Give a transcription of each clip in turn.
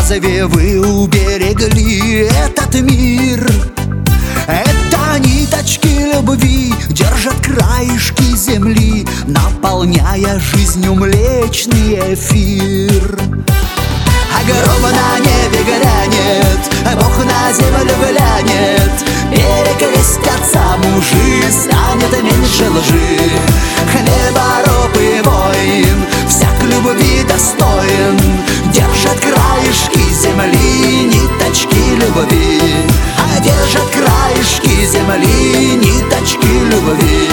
разве вы уберегли этот мир? Это ниточки любви держат краешки земли, наполняя жизнью млечный эфир. А гром на небе грянет, Бог на землю глянет, перекрестятся мужи, станет меньше лжи. Хлебороб и воин, всяк любви достоин, держат краешки земли, ниточки любви. А держат краешки земли, ниточки любви.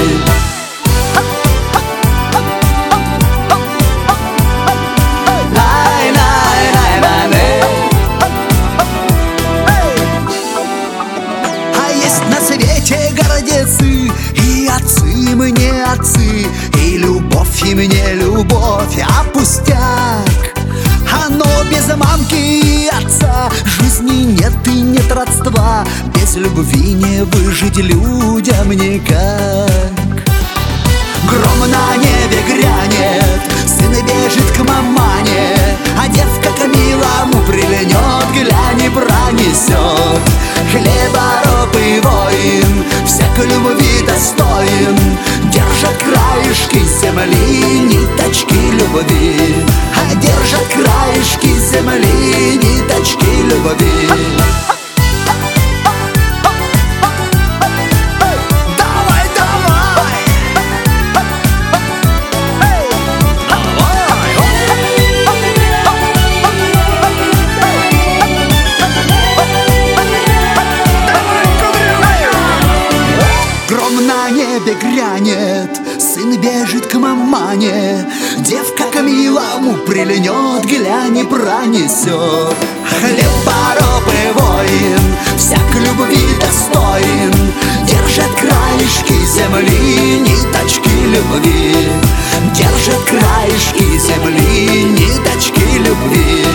На свете гордецы и отцы мне отцы, и любовь и мне любовь, а пустяк. Оно без мамки и отца, жизни нет и нет родства, без любви не выжить людям никак. Гром на небе грянет, сын бежит к мамане, а девка к милому прильнет, глянь и пронесет. Хлебороб и воин, всяк любви достоин, держат краешки земли, ниточки любви. А держат краешки земли, ниточки любви. Гром на небе грянет, сын бежит к мамане, девка к милому прильнет, глянь и пронесет. Хлебороб и воин, всяк любви достоин, держат краешки земли, ниточки любви. Держат краешки земли, ниточки любви.